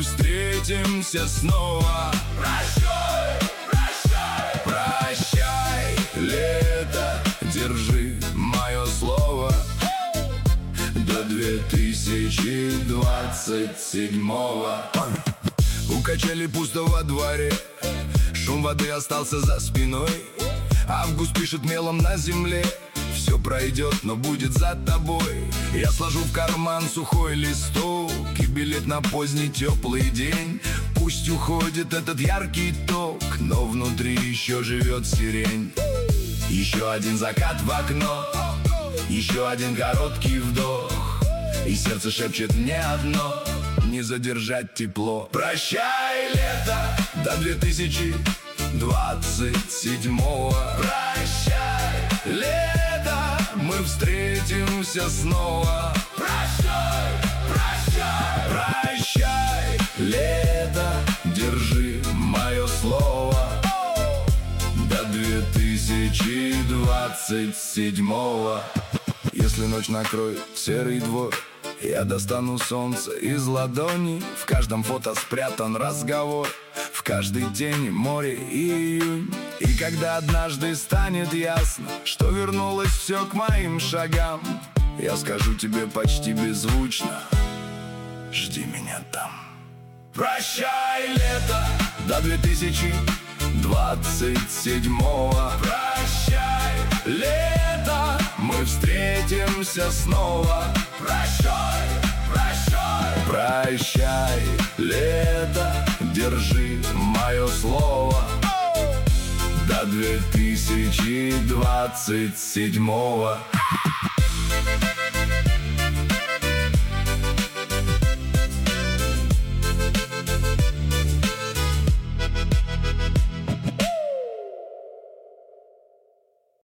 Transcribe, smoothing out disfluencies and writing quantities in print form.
встретимся снова. Прощай, прощай, прощай, лето, держи мое слово. До 2027-го. У качели пусто во дворе, шум воды остался за спиной. Август пишет мелом на земле: все пройдет, но будет за тобой. Я сложу в карман сухой листок и билет на поздний теплый день. Пусть уходит этот яркий ток, но внутри еще живет сирень. Еще один закат в окно, еще один короткий вдох, и сердце шепчет мне одно: не задержать тепло. Прощай, лето, до 2027-го. Прощай, лето, мы встретимся снова. Прощай, прощай, прощай, лето, держи мое слово. До 2027-го. Если ночь накроет серый двор, я достану солнце из ладони. В каждом фото спрятан разговор, в каждой тени море и июнь. И когда однажды станет ясно, что вернулось все к моим шагам, я скажу тебе почти беззвучно: жди меня там. Прощай, лето, до 2027-го. Прощай, лето, мы встретимся снова. Прощай, прощай, прощай, лето, держи мое слово. До 2027-го.